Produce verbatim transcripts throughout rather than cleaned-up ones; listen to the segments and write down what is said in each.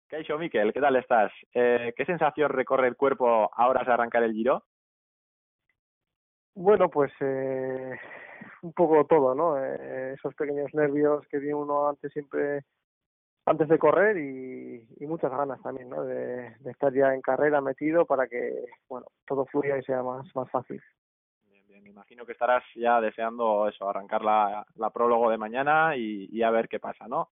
¿Qué ha dicho Miquel? ¿Qué tal estás? Eh, ¿qué sensación recorre el cuerpo ahora de arrancar el Giro? Bueno, pues eh, un poco todo, ¿no? Eh, esos pequeños nervios que tiene uno antes siempre, antes de correr y, y muchas ganas también, ¿no? De, de estar ya en carrera metido para que, bueno, todo fluya y sea más, más fácil. Bien, bien, me imagino que estarás ya deseando eso, arrancar la, la prólogo de mañana y, y a ver qué pasa, ¿no?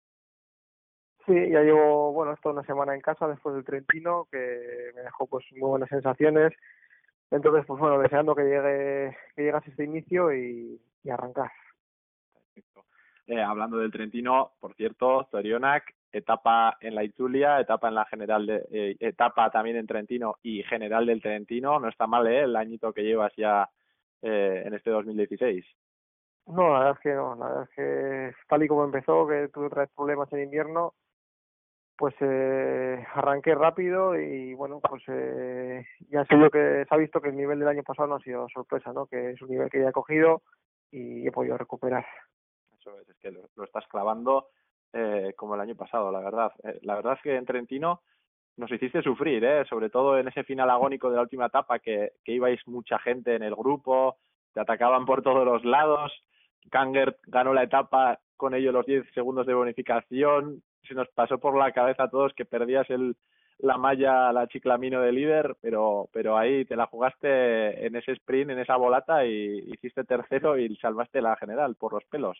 Sí, ya llevo, bueno, esto una semana en casa después del Trentino, que me dejó pues muy buenas sensaciones. Entonces, pues bueno, deseando que llegue, que llegase este inicio y, y arrancar. Perfecto. Eh, hablando del Trentino, por cierto, Zorionak, etapa en la Itulia, etapa en la general de, eh, etapa también en Trentino y general del Trentino, no está mal, ¿eh? El añito que llevas ya eh, en este dos mil dieciséis. No, la verdad es que no, la verdad es que tal y como empezó, que tuve otra vez problemas en invierno, pues eh, arranqué rápido y bueno, pues eh, ya sé yo que se ha visto que el nivel del año pasado no ha sido sorpresa, ¿no? Que es un nivel que ya he cogido y he podido recuperar. Eso es, es que lo, lo estás clavando eh, como el año pasado, la verdad. Eh, la verdad es que en Trentino nos hiciste sufrir, ¿eh? Sobre todo en ese final agónico de la última etapa que, que ibais mucha gente en el grupo, te atacaban por todos los lados. Kanger ganó la etapa con ello los diez segundos de bonificación. Se nos pasó por la cabeza a todos que perdías el, la malla, la chiclamino de líder, pero, pero ahí te la jugaste en ese sprint, en esa volata y hiciste tercero y salvaste la general por los pelos.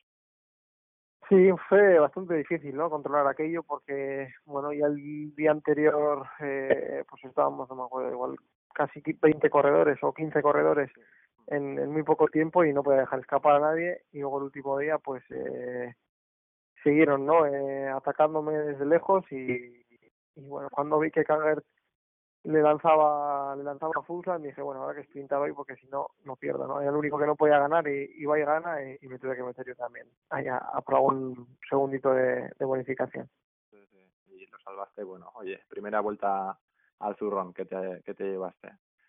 Sí, fue bastante difícil, ¿no? Controlar aquello porque, bueno, ya el día anterior, eh, pues estábamos, no me acuerdo, igual casi veinte corredores o quince corredores en, en muy poco tiempo y no podía dejar escapar a nadie. Y luego el último día, pues eh, siguieron, ¿no? Eh, atacándome desde lejos y, y bueno, cuando vi que Kanger le lanzaba le lanzaba fusa, me dije, bueno, ahora que sprintar hoy porque si no, no pierdo, ¿no? Era el único que no podía ganar y iba y gana y, y me tuve que meter yo también. Ahí a, a por un segundito de, de bonificación. Sí, sí. Y lo salvaste, bueno, oye, primera vuelta al zurrón que te, que te llevaste.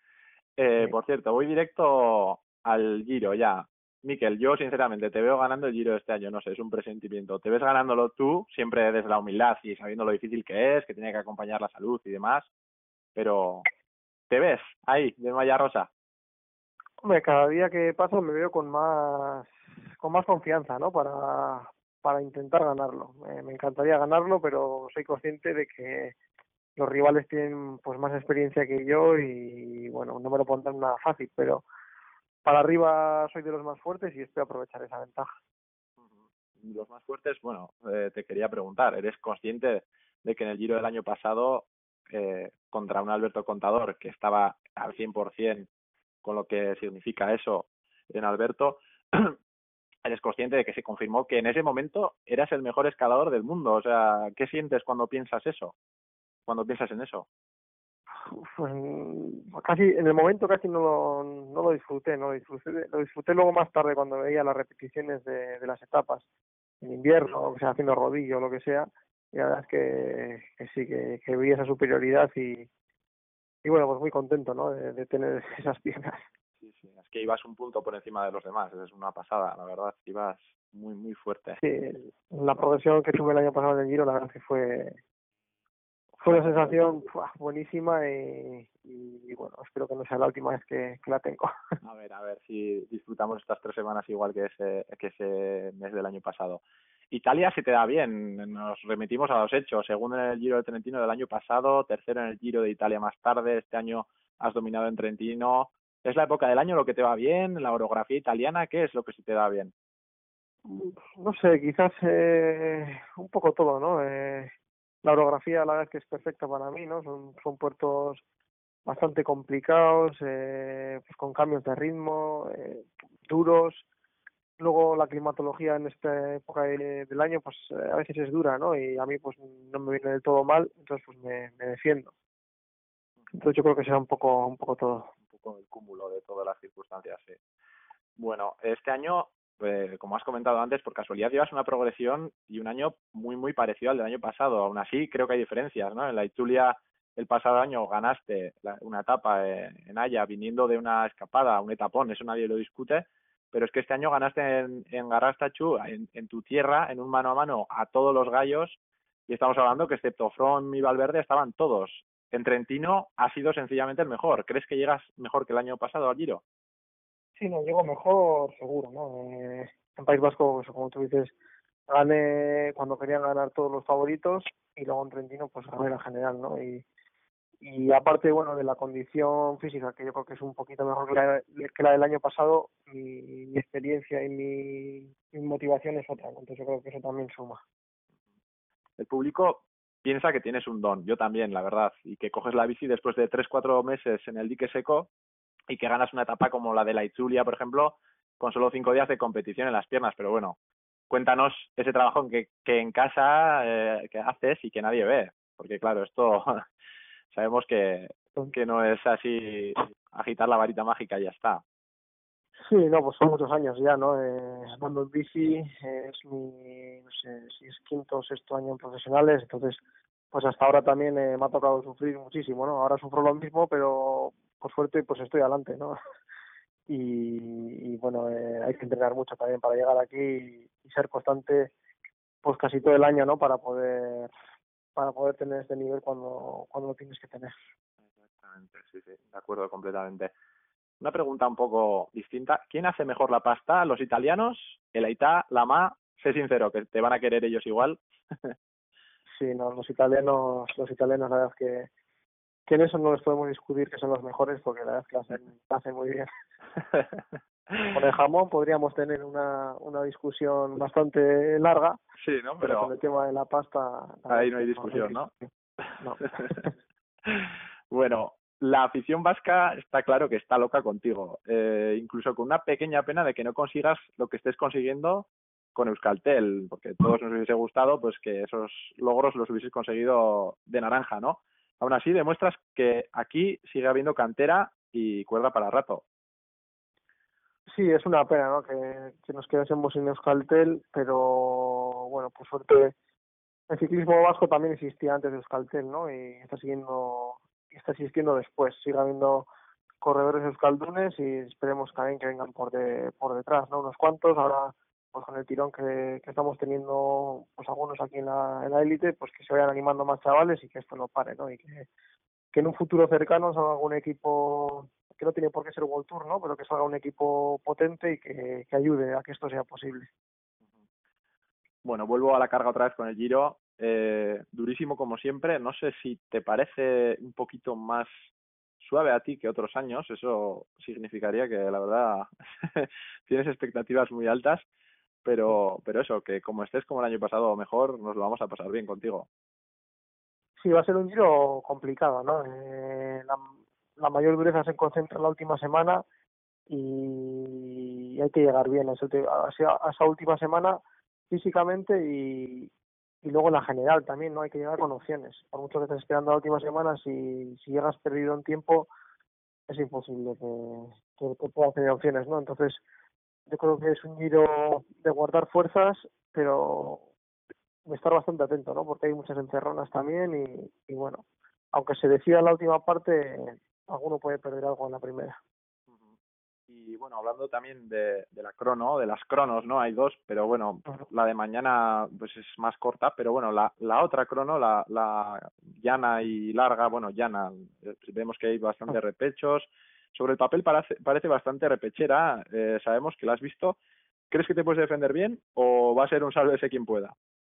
Eh, Sí. por cierto, voy directo al Giro ya. Miquel, yo sinceramente te veo ganando el Giro de este año, no sé, es un presentimiento. Te ves ganándolo tú, siempre desde la humildad y sabiendo lo difícil que es, que tiene que acompañar la salud y demás, pero te ves ahí, de malla rosa. Hombre, cada día que pasa me veo con más con más confianza, ¿no? Para para intentar ganarlo. Eh, me encantaría ganarlo, pero soy consciente de que los rivales tienen pues más experiencia que yo y bueno, no me lo pondrán nada fácil, pero para arriba soy de los más fuertes y espero aprovechar esa ventaja. Los más fuertes, bueno, eh, te quería preguntar, ¿eres consciente de que en el Giro del año pasado, eh, contra un Alberto Contador que estaba al cien por ciento con lo que significa eso en Alberto, eres consciente de que se confirmó que en ese momento eras el mejor escalador del mundo? O sea, ¿qué sientes cuando piensas eso? Cuando piensas en eso. Pues casi en el momento casi no lo, no lo disfruté, no lo disfruté, lo disfruté luego más tarde cuando veía las repeticiones de, de las etapas en invierno, o sea, haciendo rodillo o lo que sea, y la verdad es que, que sí, que, que vi esa superioridad y, y bueno, pues muy contento, ¿no? De, de tener esas piernas. Sí, sí, es que ibas un punto por encima de los demás, es una pasada, la verdad, ibas muy, muy fuerte. Sí, la progresión que tuve el año pasado en el Giro, la verdad es que fue, fue una Fenomenal. sensación ¡fua! Buenísima y, y, y bueno, espero que no sea la última vez que, que la tengo. A ver, a ver si disfrutamos estas tres semanas igual que ese, que ese mes del año pasado. Italia se te da bien, nos remitimos a los hechos. Según en el Giro del Trentino del año pasado, tercero en el Giro de Italia más tarde, este año has dominado en Trentino. ¿Es la época del año lo que te va bien? ¿La orografía italiana? ¿Qué es lo que se te da bien? No sé, quizás eh, un poco todo, ¿no? Eh, la orografía, la verdad es que es perfecta para mí, ¿no? Son, son puertos bastante complicados, eh, pues con cambios de ritmo, eh, duros. Luego la climatología en esta época de- del año, pues eh, a veces es dura, ¿no? Y a mí, pues no me viene del todo mal, entonces pues me, me defiendo. Entonces yo creo que será un poco, un poco todo. Un poco el cúmulo de todas las circunstancias, sí. Bueno, este año, eh, como has comentado antes, por casualidad llevas una progresión y un año muy, muy parecido al del año pasado. Aún así, creo que hay diferencias, ¿no? En la Itulia el pasado año ganaste la, una etapa eh, en Haya viniendo de una escapada, un etapón, eso nadie lo discute, pero es que este año ganaste en, en Garrastachu, en, en tu tierra, en un mano a mano a todos los gallos y estamos hablando que excepto Froome y Valverde estaban todos. En Trentino ha sido sencillamente el mejor. ¿Crees que llegas mejor que el año pasado al Giro? Sí, no, llego mejor, seguro, ¿no? Eh, en País Vasco, pues, como tú dices, gané cuando querían ganar todos los favoritos y luego en Trentino, pues gané la general, ¿no? Y, y aparte, bueno, de la condición física, que yo creo que es un poquito mejor que la, que la del año pasado, mi, mi experiencia y mi, mi motivación es otra, ¿no? Entonces yo creo que eso también suma. El público piensa que tienes un don, yo también, la verdad, y que coges la bici después de tres, cuatro meses en el dique seco y que ganas una etapa como la de la Itzulia, por ejemplo, con solo cinco días de competición en las piernas. Pero bueno, cuéntanos ese trabajo que, que en casa eh, que haces y que nadie ve, porque claro, esto sabemos que, que no es así agitar la varita mágica y ya está. Sí, no, pues son muchos años ya, ¿no? Eh, andando en bici, eh, es mi, no sé, si es quinto o sexto año en profesionales, entonces, pues hasta ahora también eh, me ha tocado sufrir muchísimo, ¿no? Ahora sufro lo mismo, pero por suerte, pues estoy adelante, ¿no? Y, y bueno, eh, hay que entrenar mucho también para llegar aquí y, y ser constante, pues casi todo el año, ¿no? Para poder, para poder tener este nivel cuando, cuando lo tienes que tener. Exactamente, sí, sí, de acuerdo completamente. Una pregunta un poco distinta. ¿Quién hace mejor la pasta? ¿Los italianos? ¿El Aitá? ¿La Ma? Sé sincero, que te van a querer ellos igual. Sí, no, los italianos, los italianos, la verdad es que, que en eso no les podemos discutir que son los mejores, porque la verdad es que lo hacen, lo hacen muy bien. Con el jamón podríamos tener una, una discusión bastante larga. Sí, ¿no? Pero, Pero con el tema de la pasta... ahí no hay discusión, ¿no? No. Bueno, la afición vasca está claro que está loca contigo, eh, incluso con una pequeña pena de que no consigas lo que estés consiguiendo con Euskaltel, porque a todos nos hubiese gustado pues que esos logros los hubieses conseguido de naranja, ¿no? Aún así demuestras que aquí sigue habiendo cantera y cuerda para rato. Sí, es una pena, ¿no? Que, que nos quedásemos sin Euskaltel, pero bueno, por suerte el ciclismo vasco también existía antes de Euskaltel, ¿no? Y está siguiendo, está existiendo después. Sigue habiendo corredores euskaldunes y esperemos también que vengan por de, por detrás, ¿no? Unos cuantos, ahora pues con el tirón que, que estamos teniendo pues algunos aquí en la en la élite, pues que se vayan animando más chavales y que esto no pare, ¿no? Y que, que en un futuro cercano salga algún equipo que no tiene por qué ser World Tour, ¿no? Pero que salga un equipo potente y que, que ayude a que esto sea posible. Bueno, vuelvo a la carga otra vez con el Giro. Eh, durísimo como siempre. No sé si te parece un poquito más suave a ti que otros años. Eso significaría que la verdad tienes expectativas muy altas. Pero, pero eso, que como estés como el año pasado o mejor, nos lo vamos a pasar bien contigo. Sí, va a ser un Giro complicado, ¿no? Eh, la, la mayor dureza se concentra en la última semana y hay que llegar bien a esa, a esa última semana físicamente y, y luego en la general también, ¿no? Hay que llegar con opciones. Por mucho que estés esperando la última semana, si, si llegas perdido en tiempo, es imposible que, que, que puedas tener opciones, ¿no? Entonces, yo creo que es un Giro de guardar fuerzas, pero de estar bastante atento, ¿no? Porque hay muchas encerronas también y, y bueno, aunque se decida en la última parte, alguno puede perder algo en la primera. Y bueno, hablando también de, de la crono, de las cronos, ¿no? Hay dos, pero bueno, Uh-huh. la de mañana pues es más corta, pero bueno, la, la otra crono, la, la llana y larga, bueno, llana, eh, vemos que hay bastante repechos. Sobre el papel parece, parece bastante repechera, eh, sabemos que la has visto. ¿Crees que te puedes defender bien o va a ser un sálvese quien pueda?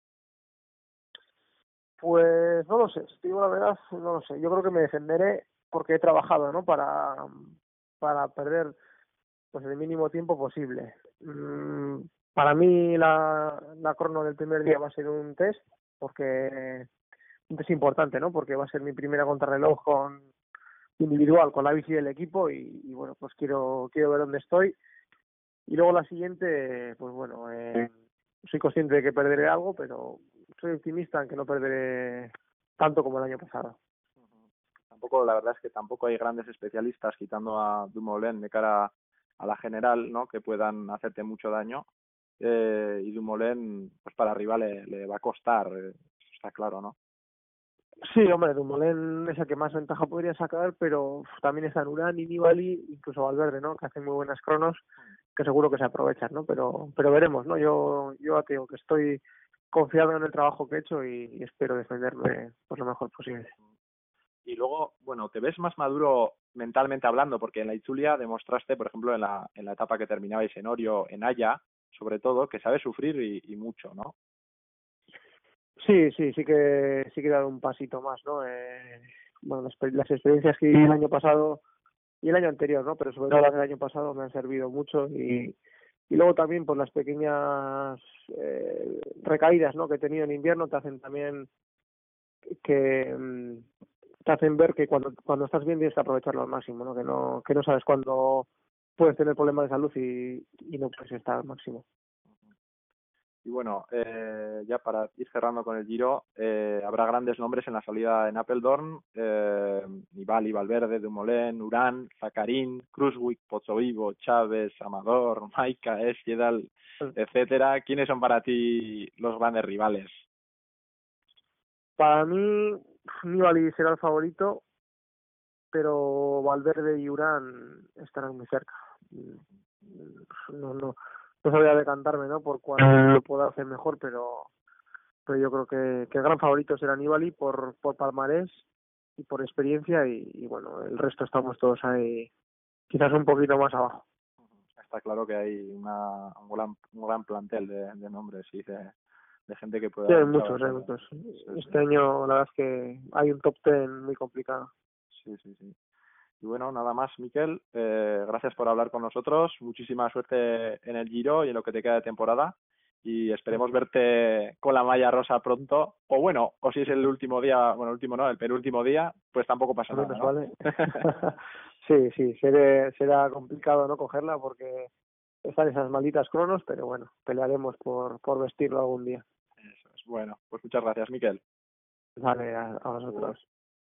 Pues no lo sé, si te digo la verdad, no lo sé. Yo creo que me defenderé porque he trabajado, ¿no? Para, para perder pues el mínimo tiempo posible. Mm, para mí la, la crono del primer día va a ser un test, porque un test importante, ¿no? Porque va a ser mi primera contrarreloj con individual, con la bici del equipo y, y bueno, pues quiero quiero ver dónde estoy. Y luego la siguiente, pues bueno, eh, soy consciente de que perderé algo, pero soy optimista en que no perderé tanto como el año pasado. Tampoco, la verdad es que tampoco hay grandes especialistas, quitando a Dumoulin de cara a la general, ¿no? Que puedan hacerte mucho daño. Eh, y Dumoulin, pues para arriba le, le va a costar, eh, está claro, ¿no? Sí, hombre, Dumoulin es el que más ventaja podría sacar, pero también están Urán y Nibali, incluso Valverde, ¿no? Que hacen muy buenas cronos, que seguro que se aprovechan, ¿no? Pero pero veremos, ¿no? Yo yo te digo que estoy confiado en el trabajo que he hecho y, y espero defenderme por lo mejor posible. Y luego, bueno, te ves más maduro mentalmente hablando, porque en la Itzulia demostraste, por ejemplo, en la, en la etapa que terminabais en Orio, en Haya, sobre todo, que sabes sufrir y, y mucho, ¿no? Sí, sí, sí que sí que he dado un pasito más, ¿no? Eh, bueno, las, las experiencias que viví el año pasado y el año anterior, ¿no? Pero sobre todo las del año pasado me han servido mucho y, y luego también por las pequeñas eh, recaídas, ¿no? Que he tenido en invierno te hacen también que mm, te hacen ver que cuando cuando estás bien tienes que aprovecharlo al máximo, ¿no? Que no que no sabes cuándo puedes tener problemas de salud y, y no puedes estar al máximo. Y bueno, eh, ya para ir cerrando con el Giro, eh, habrá grandes nombres en la salida en Apeldoorn, eh, Nibali, Valverde, Dumoulin, Urán, Zakarin, Kruijswijk, Pozzovivo, Chávez, Amador, Maika, Esquedal, etcétera. ¿Quiénes son para ti los grandes rivales? Para mí, Nibali será el favorito, pero Valverde y Urán estarán muy cerca. No, no, no sabría decantarme, ¿no? Por cuál lo pueda hacer mejor, pero, pero yo creo que, que el gran favorito será Nibali por, por palmarés y por experiencia y, y bueno, el resto estamos todos ahí, quizás un poquito más abajo. Está claro que hay una, un, gran, un gran plantel de, de nombres y de, de gente que pueda... Sí, hay muchos, hay muchos. Sí, este sí. año la verdad es que hay un top ten muy complicado. Sí, sí, sí. Y bueno, nada más, Miquel. Eh, gracias por hablar con nosotros. Muchísima suerte en el Giro y en lo que te queda de temporada. Y esperemos verte con la malla rosa pronto. O bueno, o si es el último día, bueno, el último no, el penúltimo día, pues tampoco pasa Al nada, menos, ¿no? ¿vale? Sí, sí, seré, será complicado no cogerla porque están esas malditas cronos, pero bueno, pelearemos por, por vestirlo algún día. Eso es. Bueno, pues muchas gracias, Miquel. Vale, a, a vosotros.